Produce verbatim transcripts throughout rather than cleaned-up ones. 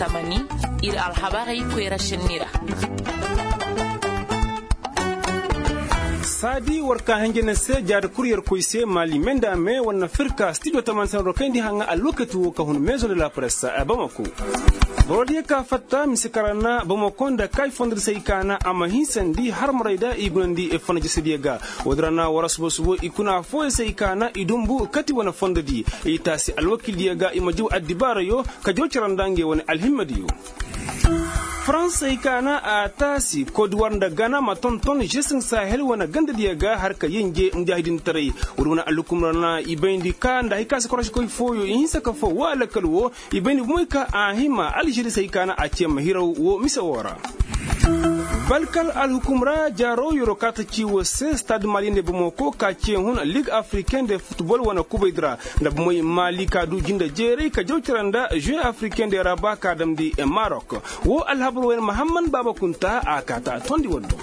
tamani ir alhabari kwera shenira sadi warka hangene se jar courrier koise mali menda me wana firka studio taman san rokendi hanga alokatu ka hun maison de la presse a Bamako Brodiye ka fatta misikarana Bamakonda kai fondr saykana ama hinsandi har marayda igundi e fana jisidiga wadrana warasbo subo ikuna fo saykana idumbu kati wana fondadi itasi alwakil diga imaju adibarayo ka jochirandange wana alhimmadiyo France ikana a tasi kodwanda gana matonton jesin sahel wana ganda diaga harka yenge mujahidin tarai uruna alukumrana ibendi kanda hikasi korash koy foyo insa ka fo wala kalwo ibendi moyka ahima aljiri saykana a cem hiraw wo misawara Balkal al-Hukumra jaro yorokata kiwo se stade malien de Bamako ka ce hun Ligue africaine de football wana kubaidra da moy Mali ka du jinda jere ka jawtiranda Jeux africain de Rabat ka damdi e Maroc wo alhabru wen Muhammad Baba Kunta akata tondi woddo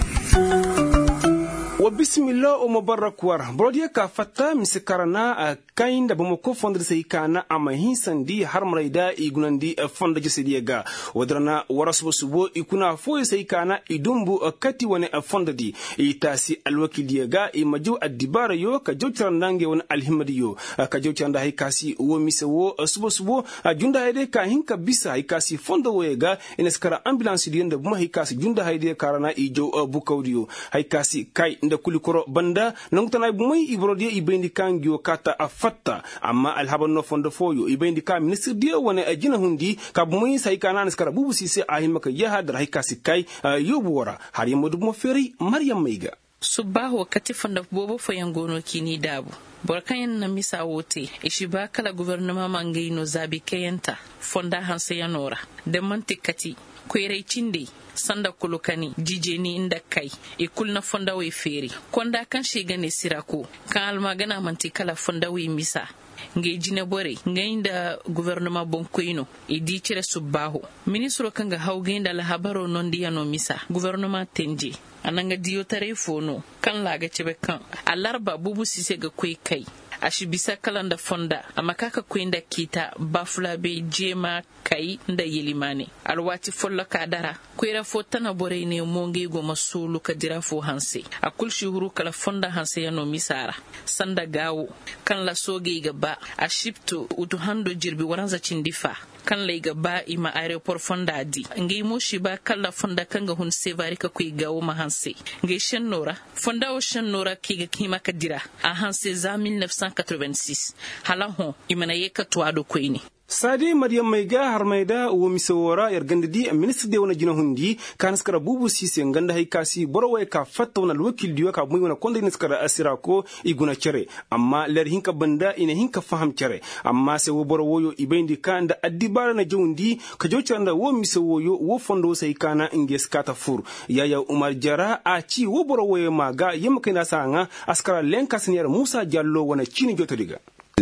wa bismillah o mubarak war brodiye ka fatta misikarana kainda Bamako fondre saykana ama hinsandi har marayda igunandi fonda jisidiga wadrana warasbo subo ikuna fo saykana idumbu kati wane fondadi itasi alwakiliga imaju adibara yo ka jawtirandange won alhimadiyo ka jawtiranda haykasi wo misewo subo subo junda hayde ka hinka bisa haykasi fondo wega ineskara ambulance diyenda buma haykasi junda hayde karana ijo bukawdiyo haykasi kai nda kulikoro banda nangutana bumay ibrodiye ibendi kangyo kata afatta amma alhaban no fondo foyo ibendi ka ministre dio wana ajina hundi ka bumay saykana neskara bubu sise ahimaka yahad haykasi kai yobu wara har yamudu mo feri Maryam Maiga subaho kati fonda bobo foyangono kini dabu borkayen na misa wote ishiba kala gouvernement mangaino zabi kayenta fonda hanse yanora de mantikati kwere chinde sanda kulukani jijeni inda kai ikul na fonda we feri konda kan shigane sirako kan almagana manti kala fonda we misa nge jine bore ngainda gouvernement bonkoino e di cire subaho ministro kanga hawgenda la habaro nondi yano misa gouvernement tenji ananga diyo tare fono kan laga cebe kan alarba bubu sise ga koi kai ashi bisa kalanda fonda amakaka kwenda kita bafula be jema kai nda yelimane alwati folla kadara kwera fotana bore ne monge go masulu kadira fo hanse akul shuhuru kala fonda hanse yano misara sanda gawo kan la soge ga ba ashipto utu hando jirbi waranza cindifa kan laiga ba ima aeroport fonda di ngai moshi ba kala fonda kanga hun sevari ka kuy gawo ma hanse ngai shennora fonda o shennora kiga kima kadira a hanse za mille neuf cent quatre-vingt-six hala hon imana yeka to ado koyni Sadi Maryam Maiga harmaida wo misawara yargandidi ministre de wana jina hundi kanaskara bubu sise nganda haykasi boroway ka fatta wana wakil diwa ka muy wana konde niskara asirako iguna chere amma ler hinka banda ina hinka faham chere amma se wo borowoyo ibendi kanda adibara na jawndi ka jocanda wo misawoyo wo fondo sai kana ingeskata fur yaya Umar Jara a ci wo borowoyo maga yemkina sanga askara lenka senior Musa Jallo wana chini jotodiga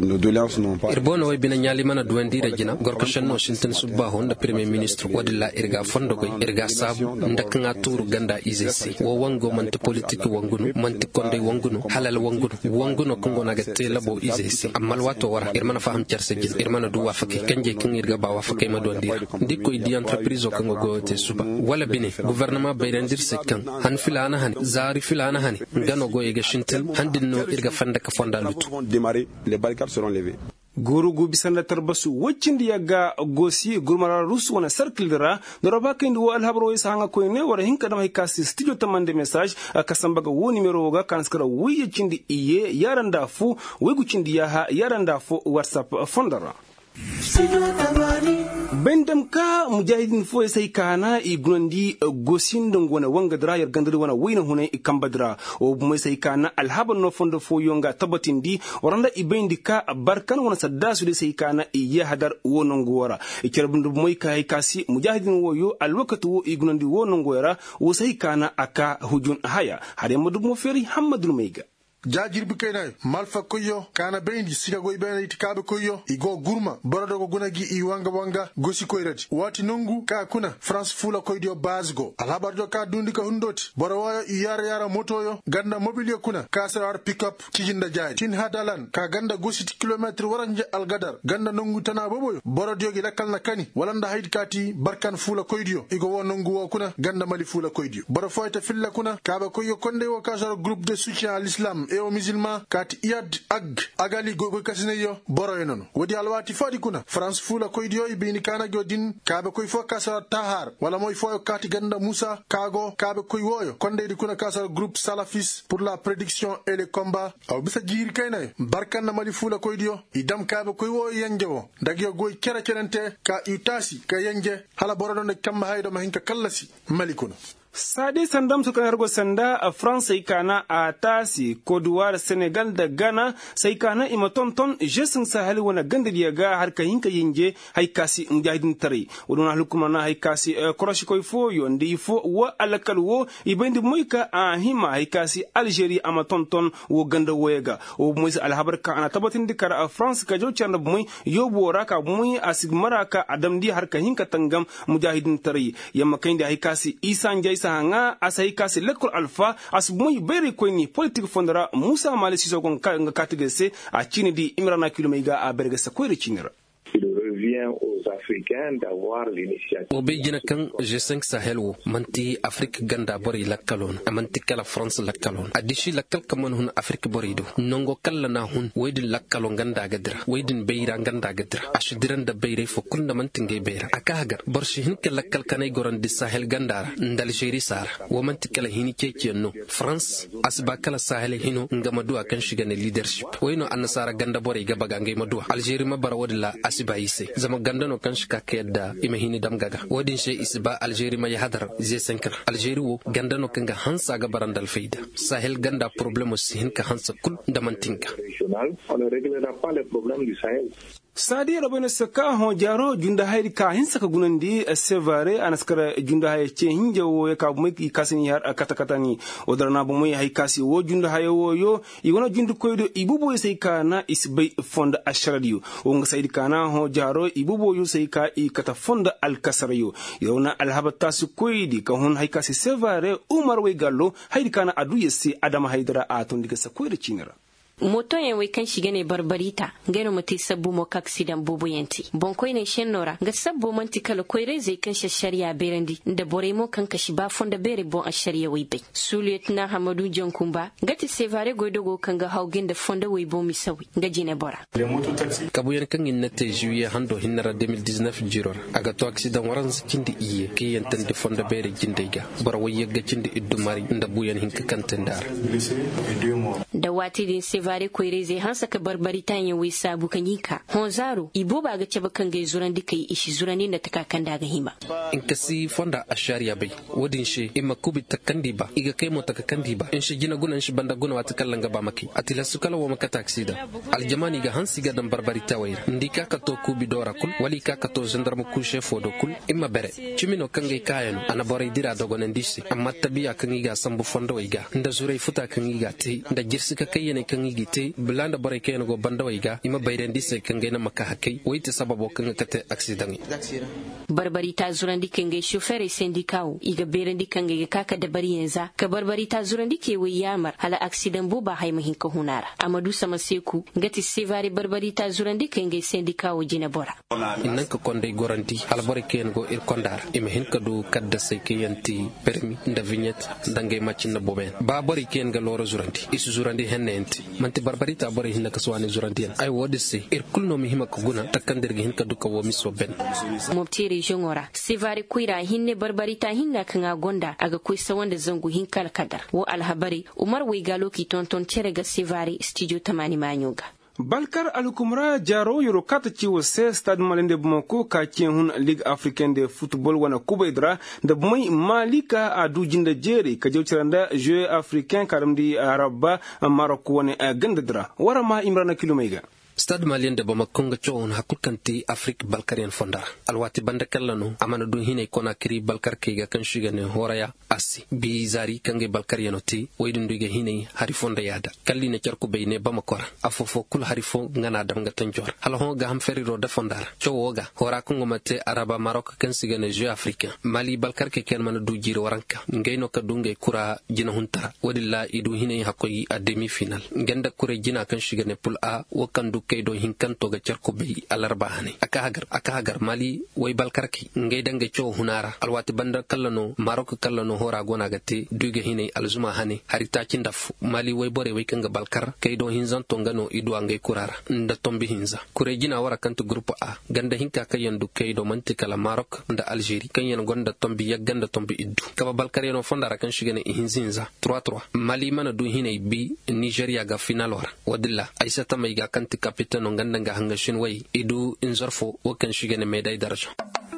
irbono way bina nyali mana duwandira jina gorko shanno shinten subba honda premier ministre wadilla irga fondo goy irga sabu ndakanga tour ganda izesi wo wango man politique wangunu man konde wangunu halal wangunu wangunu kongo nagate labo izesi amal wato wara irmana faham cerse jin irmana du wafake kanje kin irga ba wafake ma duwandira dikko di entreprise o kongo gote suba wala bine gouvernement bayrandir sekkan han filana han zari filana han ngano goyega shinten handinno irga fanda ka fonda lutu seront levés. Guru gu bisanda tarbasu wacindi yaga gosi gurmara rusu wana circle dira doroba kendi wo alhabro isa hanga koyne wara hinka dama hikasi studio tamande message akasambaga wo numero ga kanskara wiye cindi iye yaranda fu wegu cindi yaha yaranda fu WhatsApp fondara bendam ka mujahidin fo sai kana igundi gosin dongona wanga dra yar gandri wana wina hune ikambadra o mo sai kana alhaban no fondo fo yonga tabatindi waranda ibendi ka barkan wana saddasu de sai kana iya hadar wonongo wara ikerbundu moy kai kasi mujahidin woyo alwakatu wo igundi wonongo wara wo sai kana aka hujun haya hade modum mo feri hamadul meiga jajirbi kaynay malfa koyo kana bendi siga goy ben itikabe koyo igo gurma borodo go gunagi i wanga wanga gosi koyrati wati nongu ka kuna France fula koydio basgo alhabarjo ka dundi ka hundoti boro wayo i yara yara motoyo ganda mobilio kuna ka sarar pickup kijinda jaay tin hadalan ka ganda gosi kilometre waranje algadar ganda nongu tana boboyo borodio gi lakkal na kani walanda hayd kati barkan fula koydio igo won nongu wo kuna ganda mali fula koydio boro foyta filla kuna ka koyo konde wo ka sar groupe de soutien à l'islam et aux musulmans kat iad ag agali gogo kasine yo boro enono wodi alwati fadi kuna France fula koydio ibini kana godin kabe koy fo kasara tahar wala moy fo kati ganda Musa kago kabe koy woyo konde di kuna kasara groupe salafis pour la prédiction et le combat aw bisa jiri kaynay barkan na mali fula koydio idam kabe koy woyo yanjewo dagyo goy kera kerente ka utasi ka yanje hala boro don kamma haydo mahinka kallasi malikuna Sadi sandam suka yargo sanda a France ikana a tasi Côte Senegal da Ghana sai kana ima tonton jesin sahali wana ganda diaga har ka hinka yinje hay kasi mujahidin tare waduna hukuma na hay kasi kroshi koy fo yondi fo wa alakal wo ibendi moika a hima hay kasi Algeria ama tonton wo ganda wega o moisa alhabar ka ana tabatin dikara a France ka jo chanda moy yobo raka moy asid maraka adam di har ka hinka tangam mujahidin tare yamma kainde hay kasi isan sa hanga asai kasi lekol alfa asbumui beri koini politique fondara Musa Mali Siso gon ka katigese a chini di Imrana Kilomeiga a bergesa koire chinira obe jina kan G cinq Sahel wo manti Afrique ganda bori lakalon amanti kala France lakalon adishi lakal kamon hun Afrique bori do nongo kala na hun wedin lakalon ganda gadira wedin beira ganda gadira ashidiran da beire fo kunda mantinge beira akagar borshi hin kala kal kanay goran di Sahel gandara ndal jeri sara wo manti kala hini kekeno France asba kala Sahel hino ngamadu akan shigane leadership wayno annasara ganda bori gabaga ngay madu Algeria mabara wadilla asiba yise zama gandano kan shika kayadda imahini damgaga wadin she isba Algeria may hadar je cinq Algeria wo gandano kanga hansa ga barandal feida Sahel ganda problème sin ka hansa kul damantinka on ne réglera pas les problèmes du Sahel. Sadi rabena saka ho jaro junda hayri ka hinsa ka gunandi sevare anaskara junda hay che hinje wo ka mo ki kasini har kata katani odarna bo moy hay kasi wo junda hay wo yo iwono jundu koydo ibubo sai kana isbay fonda ashradiyo o nga saydi kana ho jaro ibubo yo sai ka i kata fonda al kasrayo yona al habata su koydi ka hon hay kasi sevare umar we gallo haydi kana adu yesi adama haydara atun diga sa koydo cinira moto yen we kan shiga ne barbarita ngeno mati sabbu mo accident bobo yenti bon koy ne shenora ga sabbu manti kala koy re zai kan shari'a berandi da bore mo kan kashi ba fonda bere bon a shari'a we be sulietna hamadu jonkumba gati sevare goidogo kan ga hawgin da fonda we bo misawi ga jine bora kabuyen kan in nete juillet hando hinara deux mille dix-neuf jiror aga to accident waran kindi iye ke yenten de fonda bere jindega bora waye ga cindi iddumari nda buyen hinka kan tendar da wati din vare koireze hansa ka barbari ta yin wai sabu kanyika honzaro ibo ba ga ceba kan gai zuran dika yi ishi zurani da ta kakan daga hima in kasi fonda a shari'a bai wadin shi ima kubi ta kandi ba iga kai mo ta kandi ba in shi gina gunan shi banda guna wata kallon gaba maki atila su kala wa maka taksida aljamani ga hansi ga dan barbari ta waira ndika ka to kubi dora kul wali ka ka to gendarme ku chef do kul imma bere chimino kan gai kayano ana bore dira dogonan disi amma tabiya kan iga sambu fonda waiga nda zurai futa kan iga te nda jirsi ka kayyane kan gite blanda bare kene go banda waiga ima bayren dise kenge na maka hakai waite sababo kan kate accident barbari ta zurandi kenge chauffeur syndicat iga berendi kenge kaka da bari yanza ka barbari ta zurandi ke wi yamar hala accident bo ba hay mahin ka hunara amadu sama seku gati sevari barbari ta zurandi kenge syndicat jina bora innan ka konde goranti hala bare kene go ir kondara ima hin ka do kadda sai kiyanti permis nda vignette dange machin na boben ba bari kene ga loro zurandi isu zurandi hennenti manti barbarita bore hinna kaswani zurandian ay wodisi ir kulno mi hima ko guna takkandirgi hinka duka wo miso ben mobtiri jongora sivari kuira hinne barbarita hinga kanga gonda aga kuisa wanda zangu hinkal kadar wo alhabari umar we galo ki tonton cerega sivari studio tamani manyuga Balkar Alukumra jaro yoro kata ciwo se stade malende Bamako ka cien hun Ligue africaine de football wana kubaidra da mai malika a dujinda jere ka jewciranda jeu africain karamdi araba Maroko wani gandadra wara ma Imrana Kilomeiga stade malien de Bamako nga coon hakulkanti Afrique balkarian fonda alwati banda kallano amana dun hine Conakry balkar kega kan shigane horaya asi bi zari kange balkarianoti waydun duge hine hari fonda yada kalli ne charku bayne Bamakora afofo kul hari fo ngana dam nga tanjor hala ho ga ham feriro da fondara cowoga hora kungo mate araba Maroc kan sigane jeu africain Mali balkar ke ken mana du jiro waranka ngayno ka dunge kura jina huntara wadilla idu hine hakoyi a demi final ngenda kure jina kan shigane pool A wakandu kaydo hinkanto ga charko be alarba hane aka hagar aka hagar Mali way balkarki ngay dange cho hunara alwati bandar kallano Maroc kallano hora gona gate duge hine alzuma hane harita kindaf Mali way bore way kanga balkar kaydo hinzan tongano idu angay kurara nda tombi hinza kure jina wara kanto groupe A ganda hinka kayandu kaydo mantikala Maroc nda Algerie kanyen gonda tombi yaganda tombi iddu kaba balkari no fondara kan shigene hinzinza trois trois Mali mana du hine bi Nigeria ga final wara wadilla aisata mai ga kanti capitaine no ganda nga hanga shinway idu inzarfo wakan shigene medai daraja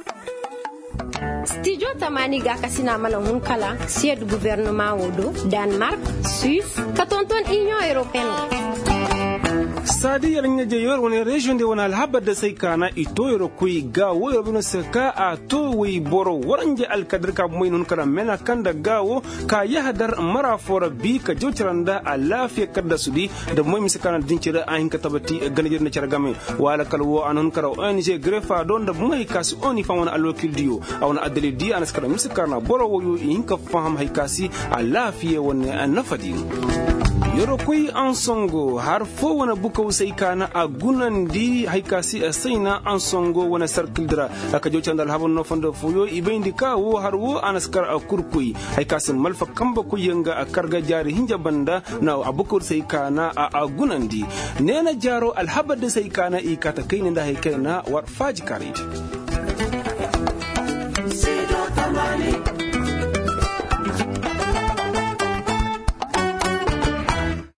Studio Tamani ga kasina mala hunkala siège gouvernement wodo Danemark Suisse katonton Union Européenne sadi yalnya jeyor woni region de wona alhaba da sai kana ito yoro kui ga woyo bino saka a to wi boro waranje alkadir ka moy nun kala mena kanda gawo ka yahdar mara fora bi ka jotiranda a lafiya kadda sudi da moy miskana dincira a hinka tabati ganajir na chargame wala kalwo anon kara O N G grefa don da moy kasi oni fa wona alokil dio awna adali di anas kala miskana boro woyo hinka faham haykasi a lafiya wona nafadi yorokoi ansongo har fo wana buka usai kana a gunan di haikasi a saina ansongo wana sarkildra aka jo chandal habon no fondo fuyo ibendi ka wo har wo anaskar a kurkui haikasi malfa kamba ku yanga a karga jari hinja banda na abukur sai kana a agunan di nena jaro alhabad sai kana i kata kainin da haikaina war faji karit